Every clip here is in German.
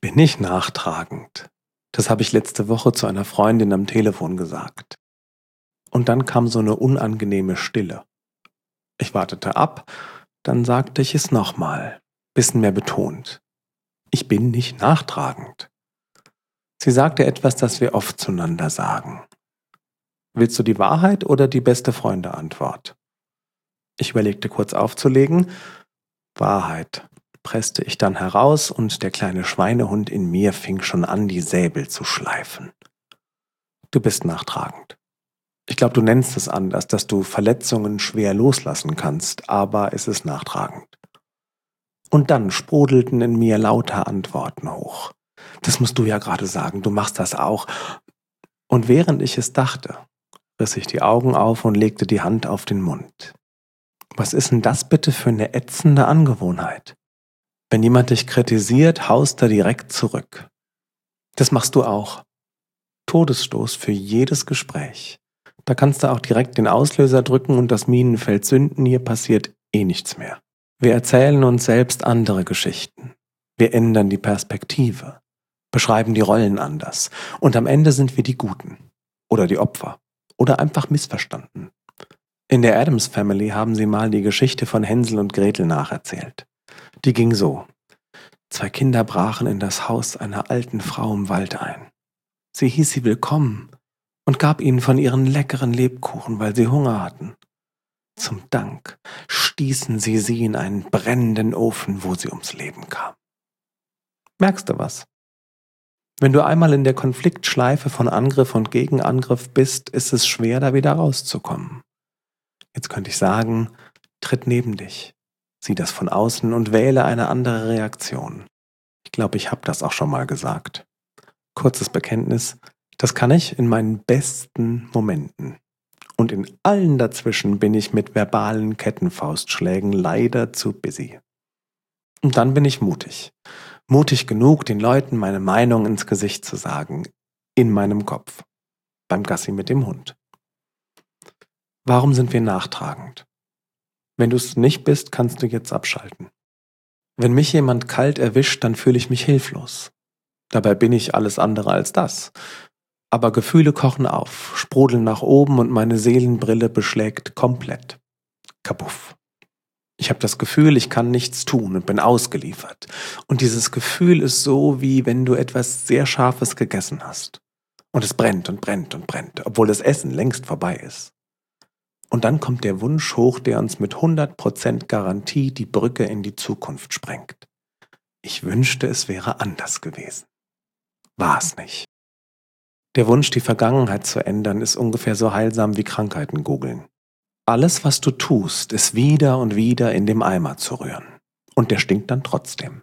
bin nicht nachtragend. Das habe ich letzte Woche zu einer Freundin am Telefon gesagt. Und dann kam so eine unangenehme Stille. Ich wartete ab, dann sagte ich es nochmal, bisschen mehr betont. Ich bin nicht nachtragend. Sie sagte etwas, das wir oft zueinander sagen. Willst du die Wahrheit oder die beste Freunde-Antwort? Ich überlegte kurz aufzulegen. Wahrheit, presste ich dann heraus und der kleine Schweinehund in mir fing schon an, die Säbel zu schleifen. Du bist nachtragend. Ich glaube, du nennst es anders, dass du Verletzungen schwer loslassen kannst, aber es ist nachtragend. Und dann sprudelten in mir lauter Antworten hoch. Das musst du ja gerade sagen, du machst das auch. Und während ich es dachte, riss ich die Augen auf und legte die Hand auf den Mund. Was ist denn das bitte für eine ätzende Angewohnheit? Wenn jemand dich kritisiert, haust er direkt zurück. Das machst du auch. Todesstoß für jedes Gespräch. Da kannst du auch direkt den Auslöser drücken und das Minenfeld zünden, hier passiert eh nichts mehr. Wir erzählen uns selbst andere Geschichten. Wir ändern die Perspektive, beschreiben die Rollen anders und am Ende sind wir die Guten oder die Opfer oder einfach missverstanden. In der Addams Family haben sie mal die Geschichte von Hänsel und Gretel nacherzählt. Die ging so. 2 Kinder brachen in das Haus einer alten Frau im Wald ein. Sie hieß sie willkommen und gab ihnen von ihren leckeren Lebkuchen, weil sie Hunger hatten. Zum Dank stießen sie in einen brennenden Ofen, wo sie ums Leben kam. Merkst du was? Wenn du einmal in der Konfliktschleife von Angriff und Gegenangriff bist, ist es schwer, da wieder rauszukommen. Jetzt könnte ich sagen, tritt neben dich, sieh das von außen und wähle eine andere Reaktion. Ich glaube, ich habe das auch schon mal gesagt. Kurzes Bekenntnis, das kann ich in meinen besten Momenten. Und in allen dazwischen bin ich mit verbalen Kettenfaustschlägen leider zu busy. Und dann bin ich mutig. Mutig genug, den Leuten meine Meinung ins Gesicht zu sagen. In meinem Kopf. Beim Gassi mit dem Hund. Warum sind wir nachtragend? Wenn du es nicht bist, kannst du jetzt abschalten. Wenn mich jemand kalt erwischt, dann fühle ich mich hilflos. Dabei bin ich alles andere als das. Aber Gefühle kochen auf, sprudeln nach oben und meine Seelenbrille beschlägt komplett. Kapuff. Ich habe das Gefühl, ich kann nichts tun und bin ausgeliefert. Und dieses Gefühl ist so, wie wenn du etwas sehr Scharfes gegessen hast. Und es brennt und brennt und brennt, obwohl das Essen längst vorbei ist. Und dann kommt der Wunsch hoch, der uns mit 100% Garantie die Brücke in die Zukunft sprengt. Ich wünschte, es wäre anders gewesen. War es nicht. Der Wunsch, die Vergangenheit zu ändern, ist ungefähr so heilsam wie Krankheiten googeln. Alles, was du tust, ist wieder und wieder in dem Eimer zu rühren. Und der stinkt dann trotzdem.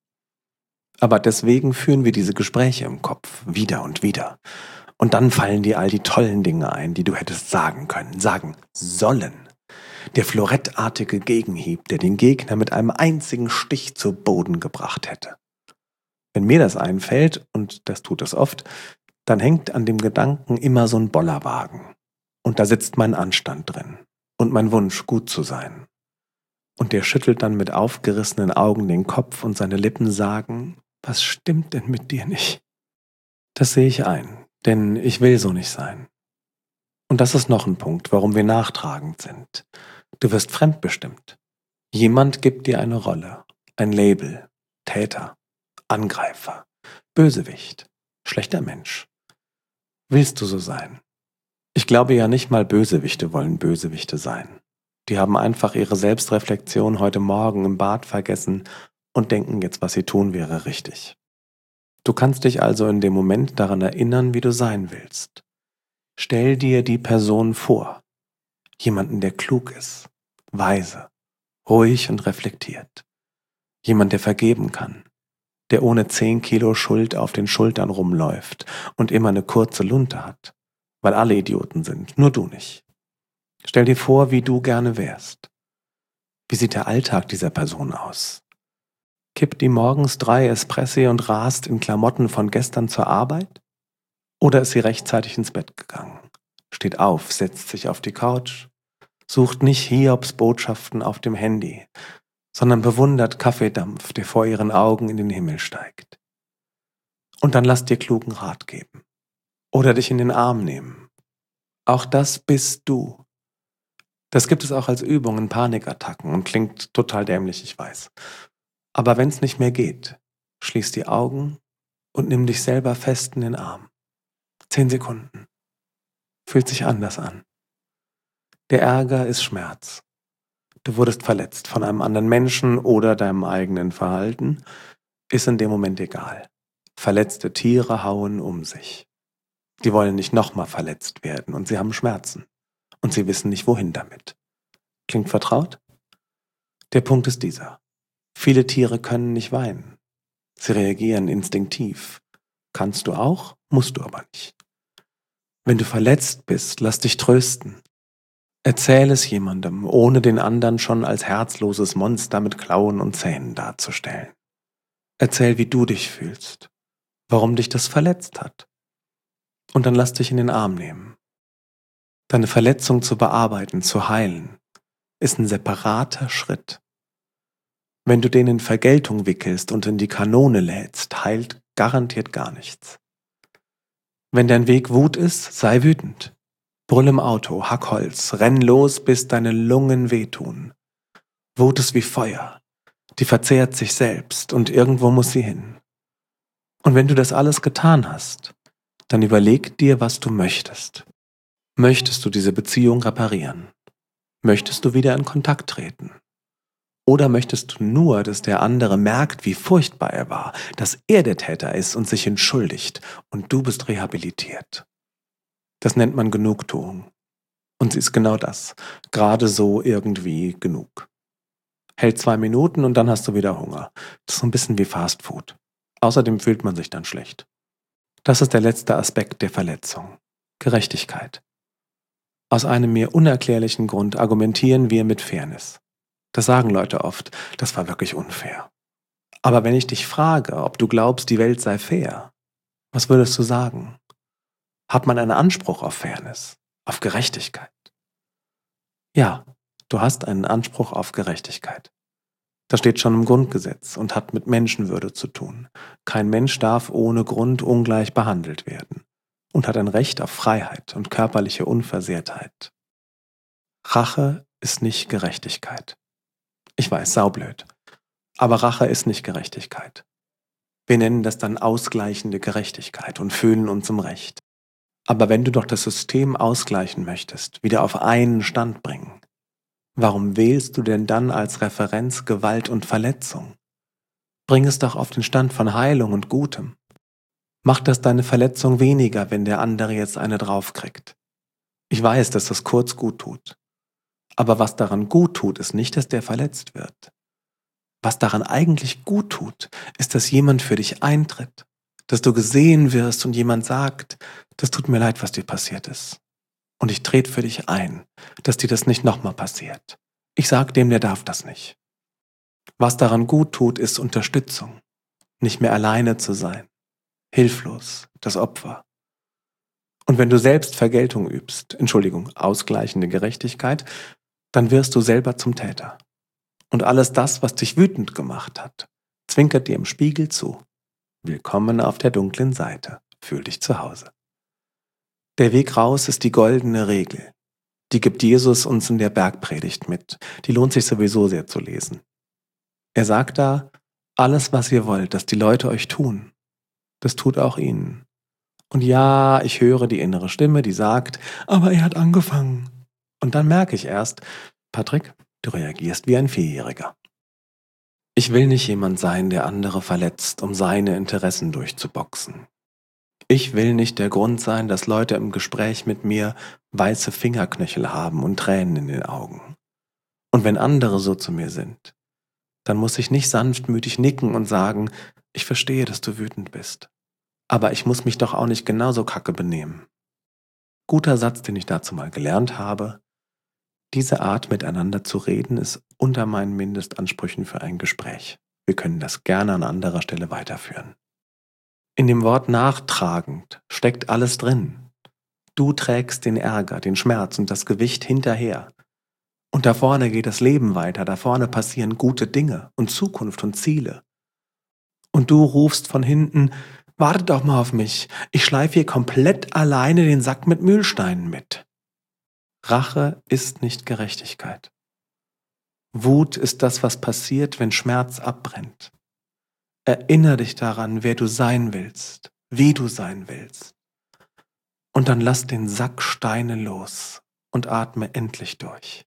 Aber deswegen führen wir diese Gespräche im Kopf, wieder und wieder. Und dann fallen dir all die tollen Dinge ein, die du hättest sagen können, sagen sollen. Der florettartige Gegenhieb, der den Gegner mit einem einzigen Stich zu Boden gebracht hätte. Wenn mir das einfällt, und das tut es oft, dann hängt an dem Gedanken immer so ein Bollerwagen. Und da sitzt mein Anstand drin und mein Wunsch, gut zu sein. Und der schüttelt dann mit aufgerissenen Augen den Kopf und seine Lippen sagen, was stimmt denn mit dir nicht? Das sehe ich ein, denn ich will so nicht sein. Und das ist noch ein Punkt, warum wir nachtragend sind. Du wirst fremdbestimmt. Jemand gibt dir eine Rolle, ein Label, Täter, Angreifer, Bösewicht, schlechter Mensch. Willst du so sein? Ich glaube ja nicht mal Bösewichte wollen Bösewichte sein. Die haben einfach ihre Selbstreflexion heute Morgen im Bad vergessen und denken jetzt, was sie tun, wäre richtig. Du kannst dich also in dem Moment daran erinnern, wie du sein willst. Stell dir die Person vor. Jemanden, der klug ist, weise, ruhig und reflektiert. Jemand, der vergeben kann, der ohne 10 Kilo Schuld auf den Schultern rumläuft und immer eine kurze Lunte hat, weil alle Idioten sind, nur du nicht. Stell dir vor, wie du gerne wärst. Wie sieht der Alltag dieser Person aus? Kippt die morgens 3 Espressi und rast in Klamotten von gestern zur Arbeit? Oder ist sie rechtzeitig ins Bett gegangen? Steht auf, setzt sich auf die Couch, sucht nicht Hiobs Botschaften auf dem Handy, sondern bewundert Kaffeedampf, der vor ihren Augen in den Himmel steigt. Und dann lass dir klugen Rat geben. Oder dich in den Arm nehmen. Auch das bist du. Das gibt es auch als Übung in Panikattacken und klingt total dämlich, ich weiß. Aber wenn es nicht mehr geht, schließ die Augen und nimm dich selber fest in den Arm. 10 Sekunden. Fühlt sich anders an. Der Ärger ist Schmerz. Du wurdest verletzt von einem anderen Menschen oder deinem eigenen Verhalten, ist in dem Moment egal. Verletzte Tiere hauen um sich. Die wollen nicht nochmal verletzt werden und sie haben Schmerzen. Und sie wissen nicht, wohin damit. Klingt vertraut? Der Punkt ist dieser. Viele Tiere können nicht weinen. Sie reagieren instinktiv. Kannst du auch, musst du aber nicht. Wenn du verletzt bist, lass dich trösten. Erzähl es jemandem, ohne den anderen schon als herzloses Monster mit Klauen und Zähnen darzustellen. Erzähl, wie du dich fühlst, warum dich das verletzt hat. Und dann lass dich in den Arm nehmen. Deine Verletzung zu bearbeiten, zu heilen, ist ein separater Schritt. Wenn du den in Vergeltung wickelst und in die Kanone lädst, heilt garantiert gar nichts. Wenn dein Weg Wut ist, sei wütend. Brüll im Auto, hack Holz, renn los, bis deine Lungen wehtun. Wut ist wie Feuer, die verzehrt sich selbst und irgendwo muss sie hin. Und wenn du das alles getan hast, dann überleg dir, was du möchtest. Möchtest du diese Beziehung reparieren? Möchtest du wieder in Kontakt treten? Oder möchtest du nur, dass der andere merkt, wie furchtbar er war, dass er der Täter ist und sich entschuldigt und du bist rehabilitiert? Das nennt man Genugtuung. Und sie ist genau das. Gerade so irgendwie genug. Hält 2 Minuten und dann hast du wieder Hunger. Das ist so ein bisschen wie Fast Food. Außerdem fühlt man sich dann schlecht. Das ist der letzte Aspekt der Verletzung. Gerechtigkeit. Aus einem mir unerklärlichen Grund argumentieren wir mit Fairness. Das sagen Leute oft, das war wirklich unfair. Aber wenn ich dich frage, ob du glaubst, die Welt sei fair, was würdest du sagen? Hat man einen Anspruch auf Fairness, auf Gerechtigkeit? Ja, du hast einen Anspruch auf Gerechtigkeit. Das steht schon im Grundgesetz und hat mit Menschenwürde zu tun. Kein Mensch darf ohne Grund ungleich behandelt werden und hat ein Recht auf Freiheit und körperliche Unversehrtheit. Rache ist nicht Gerechtigkeit. Ich weiß, saublöd. Aber Rache ist nicht Gerechtigkeit. Wir nennen das dann ausgleichende Gerechtigkeit und fühlen uns im Recht. Aber wenn du doch das System ausgleichen möchtest, wieder auf einen Stand bringen, warum wählst du denn dann als Referenz Gewalt und Verletzung? Bring es doch auf den Stand von Heilung und Gutem. Macht das deine Verletzung weniger, wenn der andere jetzt eine draufkriegt? Ich weiß, dass das kurz gut tut. Aber was daran gut tut, ist nicht, dass der verletzt wird. Was daran eigentlich gut tut, ist, dass jemand für dich eintritt, dass du gesehen wirst und jemand sagt, das tut mir leid, was dir passiert ist. Und ich trete für dich ein, dass dir das nicht nochmal passiert. Ich sag dem, der darf das nicht. Was daran gut tut, ist Unterstützung, nicht mehr alleine zu sein, hilflos, das Opfer. Und wenn du selbst Vergeltung übst, ausgleichende Gerechtigkeit, dann wirst du selber zum Täter. Und alles das, was dich wütend gemacht hat, zwinkert dir im Spiegel zu. Willkommen auf der dunklen Seite. Fühl dich zu Hause. Der Weg raus ist die goldene Regel. Die gibt Jesus uns in der Bergpredigt mit. Die lohnt sich sowieso sehr zu lesen. Er sagt da, alles, was ihr wollt, dass die Leute euch tun, das tut auch ihnen. Und ja, ich höre die innere Stimme, die sagt, aber er hat angefangen. Und dann merke ich erst, Patrick, du reagierst wie ein Vierjähriger. Ich will nicht jemand sein, der andere verletzt, um seine Interessen durchzuboxen. Ich will nicht der Grund sein, dass Leute im Gespräch mit mir weiße Fingerknöchel haben und Tränen in den Augen. Und wenn andere so zu mir sind, dann muss ich nicht sanftmütig nicken und sagen, ich verstehe, dass du wütend bist. Aber ich muss mich doch auch nicht genauso kacke benehmen. Guter Satz, den ich dazu mal gelernt habe. Diese Art, miteinander zu reden, ist unter meinen Mindestansprüchen für ein Gespräch. Wir können das gerne an anderer Stelle weiterführen. In dem Wort nachtragend steckt alles drin. Du trägst den Ärger, den Schmerz und das Gewicht hinterher. Und da vorne geht das Leben weiter, da vorne passieren gute Dinge und Zukunft und Ziele. Und du rufst von hinten, Warte doch mal auf mich. Ich schleife hier komplett alleine den Sack mit Mühlsteinen mit. Rache ist nicht Gerechtigkeit. Wut ist das, was passiert, wenn Schmerz abbrennt. Erinnere dich daran, wer du sein willst, wie du sein willst. Und dann lass den Sack Steine los und atme endlich durch.